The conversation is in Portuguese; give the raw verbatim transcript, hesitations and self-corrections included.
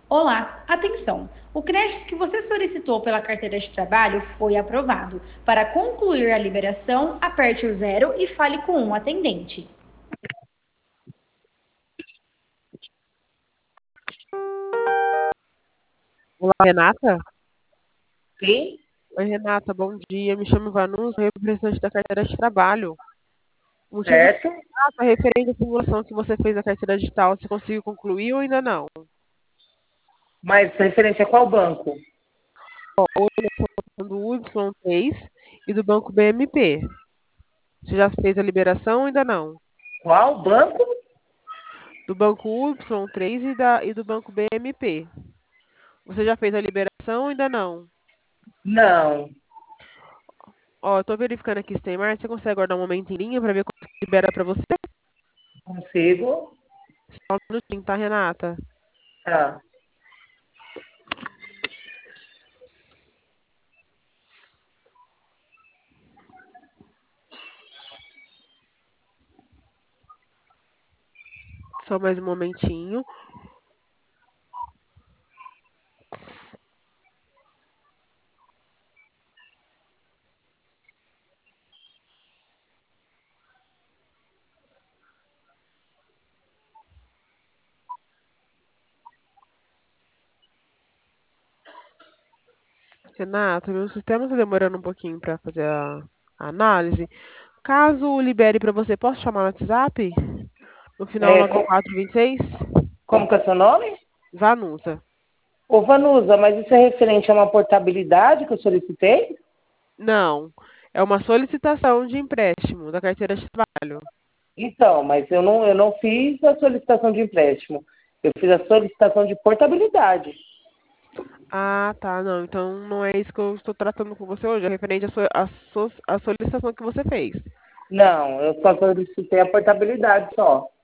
Olá, atenção! O crédito que você solicitou pela carteira de trabalho foi aprovado. Para concluir a liberação, aperte o zero e fale com um atendente. Olá, Renata? Sim, Oi, Renata, bom dia. Me chamo Vanusa, representante da carteira de trabalho. O motivo do certo. contato é referente à simulação que você fez da carteira digital. Você conseguiu concluir ou ainda não? Mas referente a qual banco? Do Y três e do Banco B M P. Você já fez a liberação ou ainda não? Qual banco? Do Banco Y três e, da, e do Banco B M P. Você já fez a liberação ou ainda não? Não, Ó, eu tô verificando aqui se tem mais. Você consegue aguardar um momento em linha para ver quanto que libera para você? consigo. Só um minutinho, tá, Renata? Tá. Só mais um momentinho. Renato, meu sistema está demorando um pouquinho para fazer a, a análise. Caso libere para você, posso chamar no WhatsApp? No final É, nove co- quatro dois seis? como que é seu nome? Vanusa. Ô, Vanusa, mas isso é referente a uma portabilidade que eu solicitei? Não, é uma solicitação de empréstimo da carteira de trabalho. Então, mas eu não, eu não fiz a solicitação de empréstimo. Eu fiz a solicitação de portabilidade. Ah, tá, não. Então não é isso que eu estou tratando com você hoje. É referente à sua, à so- à solicitação que você fez. Não, eu só solicitei a portabilidade só.